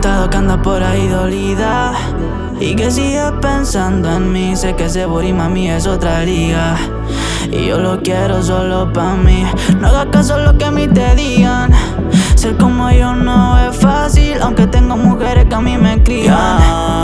contado que anda por ahí dolida y que sigues pensando en mí. Sé que ese booty, mami, es otra liga y yo lo quiero solo pa' mí. No hagas caso a lo que a mí te digan. Ser como yo no es fácil, aunque tengo mujeres que a mí me crían.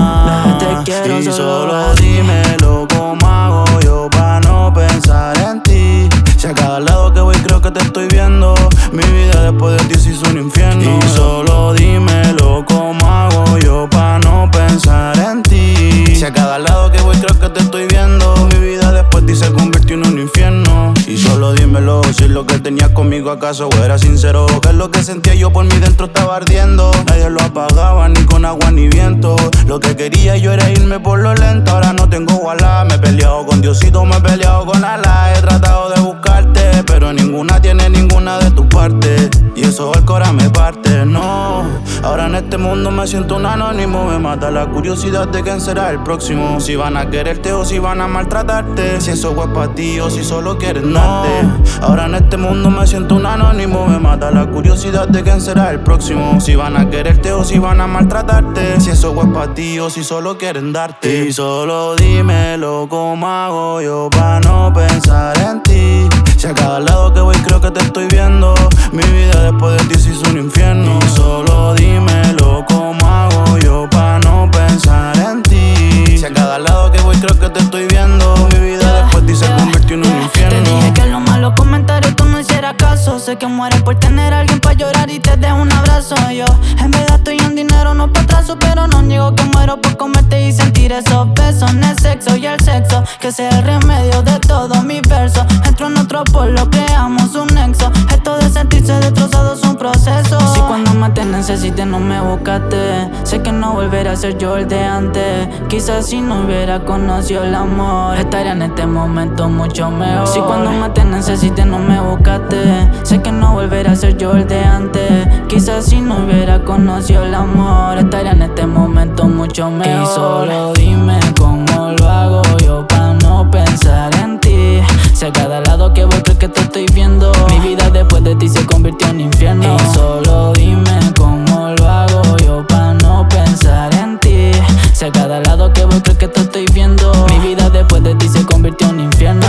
Te quiero y solo solo dímelo, ¿cómo hago yo pa' no pensar en ti? Si a cada lado que voy creo que te estoy viendo, mi vida después de ti se hizo un infierno. Y solo dímelo, ¿cómo hago yo pa' no pensar en ti? Si a cada lado que voy creo que te estoy viendo, mi vida después de ti se convirtió en un infierno. Y solo dímelo, si lo que tenías conmigo acaso era sincero, que lo que sentía yo por mí dentro estaba ardiendo. Nadie lo apagaba ni con agua ni viento. Lo que quería yo era irme por lo lento. Ahora no tengo wallah, me he peleado con Diosito, me he peleado con Allah. He tratado de buscarte, pero ninguna tiene ninguna de tus partes, y eso el cora me parte, no. Ahora en este mundo me siento un anónimo. Me mata la curiosidad de quién será el próximo. Si van a quererte o si van a maltratarte. Si eso es pa' ti o si solo quieren darte. Ahora en este mundo me siento un anónimo. Me mata la curiosidad de quién será el próximo. Si van a quererte o si van a maltratarte. Si eso es pa' ti o si solo quieren darte. Y solo dímelo, ¿cómo hago yo pa' no pensar en ti? Si a cada lado que voy creo que te estoy viendo, mi vida después de ti se hizo un infierno. Y solo dímelo, ¿cómo hago yo pa' no pensar en ti? Si a cada lado que voy creo que te estoy viendo, mi vida después de ti se convirtió en un infierno. Te dije que en los malos comentarios tú no hicieras caso. Sé que mueres por tener a alguien pa' llorar y te dejo un abrazo. Yo en verdad estoy en dinero, no pa' atraso, pero no niego que muero por comerte y sentir esos besos. En el sexo y el sexo, que sea el remedio de todos mis versos. Entro en otro polo, creamos un nexo. Esto de sentirse destrozado es un proceso. Si cuando más te necesité no me buscaste, sé que no volverá a ser yo el de antes. Quizás si no hubiera conocido el amor, estaría en este momento mucho mejor. Si cuando más te necesité no me buscaste, sé que no volverá a ser yo el de antes. Quizás si no hubiera conocido el amor, estaría en este momento mucho mejor. Y solo dime cómo lo hago yo pa' no pensar en ti. Si a cada lado que voy creo que te estoy viendo, mi vida después de ti se convirtió en infierno. Y solo dime cómo lo hago yo pa' no pensar en ti. Si a cada lado que voy creo que te estoy viendo, mi vida después de ti se convirtió en infierno.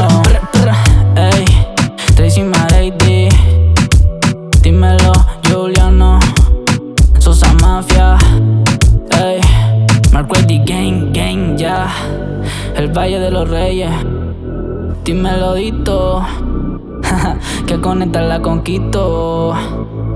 Ey, Tracy Marady, dímelo, Juliano, Sosa Mafia, ey, Marquetti Gang, ya, el Valle de los Reyes. Dímelo, Dito, que con esta la conquisto.